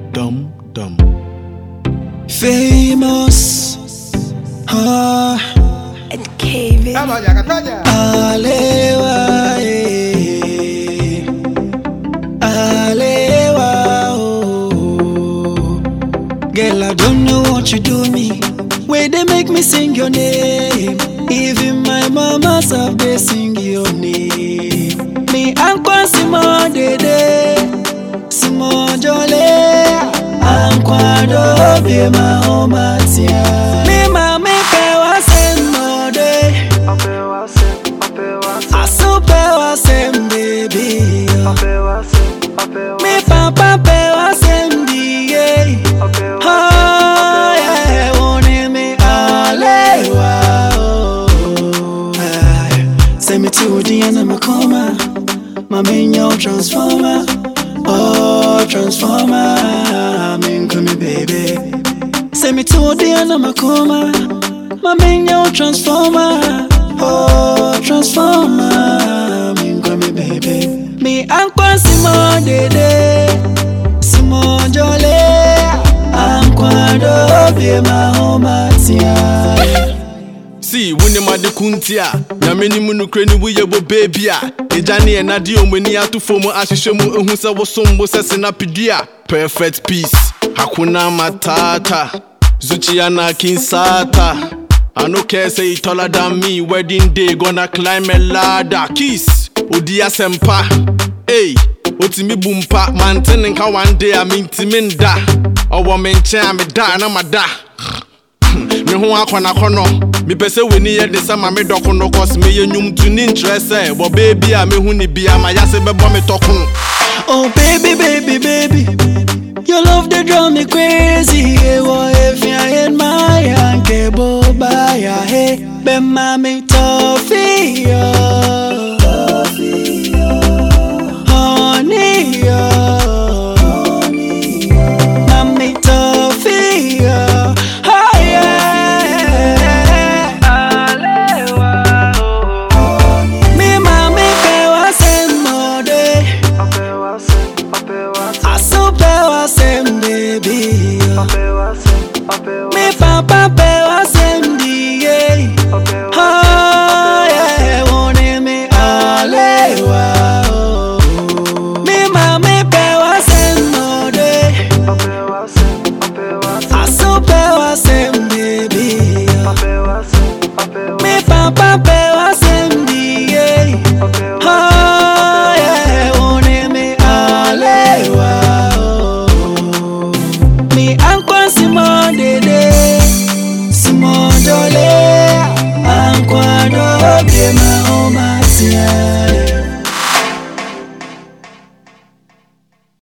Dum dum. Famous. And Kevin. Alewa, Alewa, oh. Girl, I don't know what you do me. Way they make me sing your name. Even my mama's have they sing your name. Me ankwa simo dede, simo jole. Ankwa do be my omatia. Me mama pe wa semo de. Asupe wa sem baby. Me papa pe wa sem die. Oh yeah, wone me alewa. Send me to the end of my coma. My main yo transformer. Oh, transformer. I'm in coming, baby. Send me to the end of my coma. My main yo transformer. Oh, transformer. I'm in coming, baby. Me ankwa simo dede. Simo jole. Ankwa do be my home atia. See, when you mad the kuntia, na many munukre we yebo baby. Ejani and Nadi omweni atu fomo ashishomu unhusa wasombo sesina pidia. Perfect peace, hakuna matata. Zuchiana kinsata. I no care say it taller than me. Wedding day gonna climb a ladder. Kiss, Odia sempa. Hey, otimi bumpa. Mantin nka one day I mean timinda. Owa menche ame da na mada. Me ho akwana kono me pese weni ye de sama me dokono cause me yenyum to ni interest eh bo baby a me hu ni bia ma yase bebo me tokun. Oh baby baby baby, your love they drive me crazy. Hey, what if you in my hanke boba ya hey be mami toffee honey mami toffee me papa pe wa sem die. Oh yeah, wone me alewa. Me mama pe wa sem mode. Aso pe wa sem baby. Me papa pe wa sem die. Oh yeah, wone me alewa. Me ankwa simo dede, simo jole.